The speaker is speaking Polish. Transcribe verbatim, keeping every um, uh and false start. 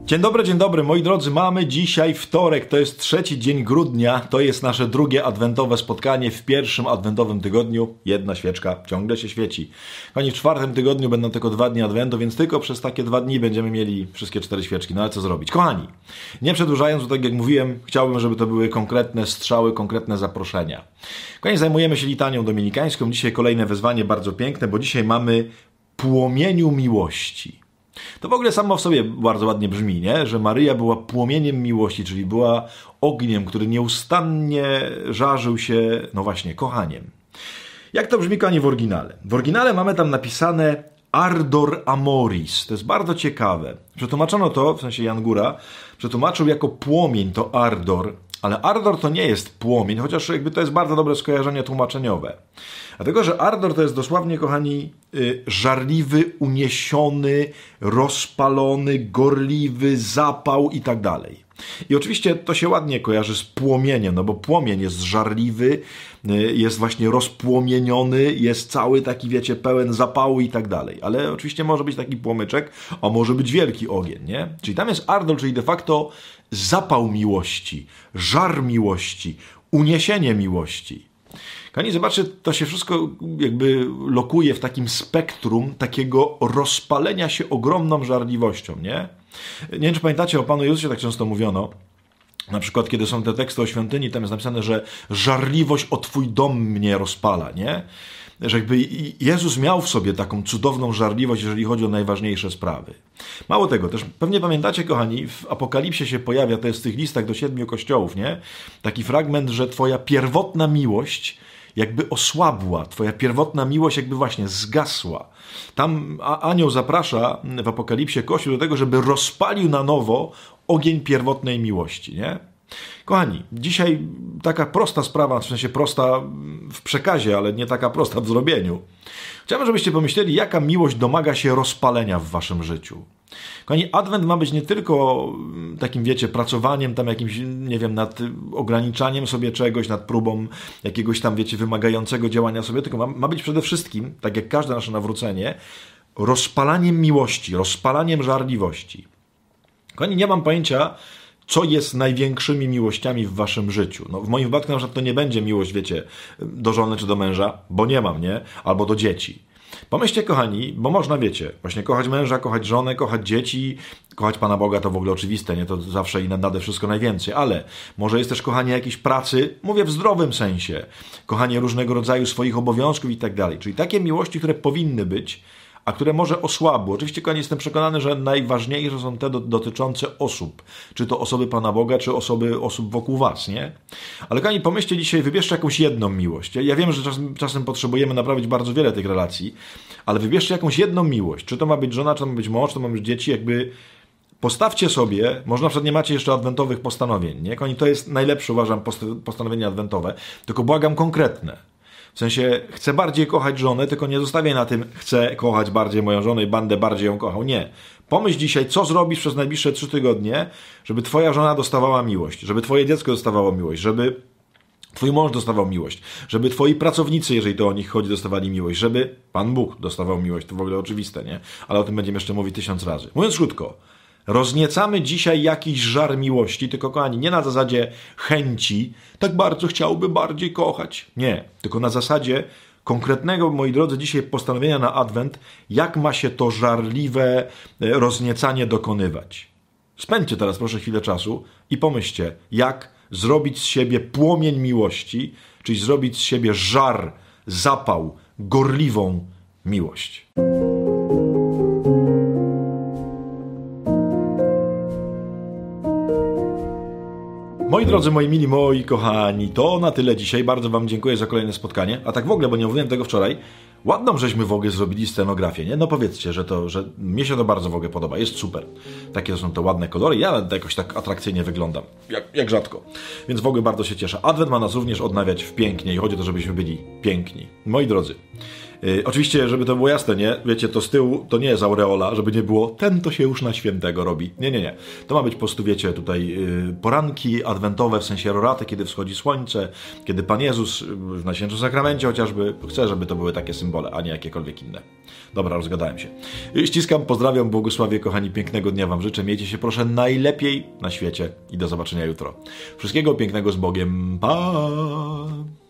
Dzień dobry, dzień dobry, moi drodzy, mamy dzisiaj wtorek, to jest trzeci dzień grudnia, to jest nasze drugie adwentowe spotkanie w pierwszym adwentowym tygodniu. Jedna świeczka ciągle się świeci. Kochani, w czwartym tygodniu będą tylko dwa dni adwentu, więc tylko przez takie dwa dni będziemy mieli wszystkie cztery świeczki. No ale co zrobić? Kochani, nie przedłużając, bo tak jak mówiłem, chciałbym, żeby to były konkretne strzały, konkretne zaproszenia. Kochani, zajmujemy się litanią dominikańską. Dzisiaj kolejne wezwanie bardzo piękne, bo dzisiaj mamy płomieniu miłości. To w ogóle samo w sobie bardzo ładnie brzmi, nie? Że Maryja była płomieniem miłości, czyli była ogniem, który nieustannie żarzył się, no właśnie, kochaniem. Jak to brzmi, kochani, w oryginale? W oryginale mamy tam napisane ardor amoris. To jest bardzo ciekawe. Przetłumaczono to, w sensie Jan Góra, przetłumaczył jako płomień to ardor, ale ardor to nie jest płomień, chociaż jakby to jest bardzo dobre skojarzenie tłumaczeniowe. Dlatego, że ardor to jest dosłownie, kochani, żarliwy, uniesiony, rozpalony, gorliwy, zapał i tak dalej. I oczywiście to się ładnie kojarzy z płomieniem, no bo płomień jest żarliwy, jest właśnie rozpłomieniony, jest cały taki, wiecie, pełen zapału i tak dalej. Ale oczywiście może być taki płomyczek, a może być wielki ogień, nie? Czyli tam jest ardor, czyli de facto zapał miłości, żar miłości, uniesienie miłości. Kochani, zobaczcie, to się wszystko jakby lokuje w takim spektrum takiego rozpalenia się ogromną żarliwością, nie? Nie wiem, czy pamiętacie, o Panu Jezusie tak często mówiono, na przykład kiedy są te teksty o świątyni, tam jest napisane, że żarliwość o Twój dom mnie rozpala, nie? Że jakby Jezus miał w sobie taką cudowną żarliwość, jeżeli chodzi o najważniejsze sprawy. Mało tego, też pewnie pamiętacie, kochani, w Apokalipsie się pojawia, to jest w tych listach do siedmiu kościołów, nie? Taki fragment, że Twoja pierwotna miłość jakby osłabła, Twoja pierwotna miłość jakby właśnie zgasła. Tam anioł zaprasza w Apokalipsie Kościół do tego, żeby rozpalił na nowo ogień pierwotnej miłości, nie? Kochani, dzisiaj taka prosta sprawa, w sensie prosta w przekazie, ale nie taka prosta w zrobieniu. Chciałbym, żebyście pomyśleli, jaka miłość domaga się rozpalenia w waszym życiu. Kochani, Adwent ma być nie tylko takim, wiecie, pracowaniem tam jakimś, nie wiem, nad ograniczaniem sobie czegoś, nad próbą jakiegoś tam, wiecie, wymagającego działania sobie, tylko ma, ma być przede wszystkim, tak jak każde nasze nawrócenie, rozpalaniem miłości, rozpalaniem żarliwości. Kochani, nie mam pojęcia, co jest największymi miłościami w waszym życiu. No, w moim wypadku na przykład to nie będzie miłość, wiecie, do żony czy do męża, bo nie mam, nie? Albo do dzieci. Pomyślcie, kochani, bo można, wiecie, właśnie kochać męża, kochać żonę, kochać dzieci, kochać Pana Boga to w ogóle oczywiste, nie? To zawsze i nade wszystko najwięcej, ale może jest też kochanie jakiejś pracy, mówię w zdrowym sensie, kochanie różnego rodzaju swoich obowiązków i tak dalej. Czyli takie miłości, które powinny być, a które może osłabły. Oczywiście, kochani, jestem przekonany, że najważniejsze są te do, dotyczące osób. Czy to osoby Pana Boga, czy osoby osób wokół was, nie? Ale, kochani, pomyślcie dzisiaj, wybierzcie jakąś jedną miłość. Ja, ja wiem, że czasem, czasem potrzebujemy naprawić bardzo wiele tych relacji, ale wybierzcie jakąś jedną miłość. Czy to ma być żona, czy to ma być mąż, czy to ma być dzieci, jakby postawcie sobie, może na przykład nie macie jeszcze adwentowych postanowień, nie? Kochani, to jest najlepsze, uważam, postanowienie adwentowe, tylko błagam konkretne. W sensie, chcę bardziej kochać żonę, tylko nie zostawiaj na tym, chcę kochać bardziej moją żonę i będę bardziej ją kochał. Nie. Pomyśl dzisiaj, co zrobisz przez najbliższe trzy tygodnie, żeby twoja żona dostawała miłość, żeby twoje dziecko dostawało miłość, żeby twój mąż dostawał miłość, żeby twoi pracownicy, jeżeli to o nich chodzi, dostawali miłość, żeby Pan Bóg dostawał miłość. To w ogóle oczywiste, nie? Ale o tym będziemy jeszcze mówić tysiąc razy. Mówiąc krótko, rozniecamy dzisiaj jakiś żar miłości, tylko, kochani, nie na zasadzie chęci, tak bardzo chciałby bardziej kochać. Nie, tylko na zasadzie konkretnego, moi drodzy, dzisiaj postanowienia na Adwent, jak ma się to żarliwe rozniecanie dokonywać. Spędźcie teraz proszę chwilę czasu i pomyślcie, jak zrobić z siebie płomień miłości, czyli zrobić z siebie żar, zapał, gorliwą miłość. Moi drodzy, moi mili, moi kochani, to na tyle dzisiaj. Bardzo wam dziękuję za kolejne spotkanie. A tak w ogóle, bo nie mówiłem tego wczoraj, ładną żeśmy w ogóle zrobili scenografię, nie? No powiedzcie, że to, że mnie się to bardzo w ogóle podoba. Jest super. Takie są te ładne kolory. Ja jakoś tak atrakcyjnie wyglądam. Jak, jak rzadko. Więc w ogóle bardzo się cieszę. Adwent ma nas również odnawiać w pięknie i chodzi o to, żebyśmy byli piękni. Moi drodzy, Yy, oczywiście, żeby to było jasne, nie? Wiecie, to z tyłu to nie jest aureola, żeby nie było, ten to się już na świętego robi. Nie, nie, nie. To ma być po prostu, wiecie, tutaj yy, poranki adwentowe, w sensie roraty, kiedy wschodzi słońce, kiedy Pan Jezus w Najświętszym Sakramencie chociażby. Chcę, żeby to były takie symbole, a nie jakiekolwiek inne. Dobra, rozgadałem się. Ściskam, pozdrawiam, błogosławię, kochani, pięknego dnia wam życzę. Miejcie się proszę najlepiej na świecie i do zobaczenia jutro. Wszystkiego pięknego z Bogiem. Pa!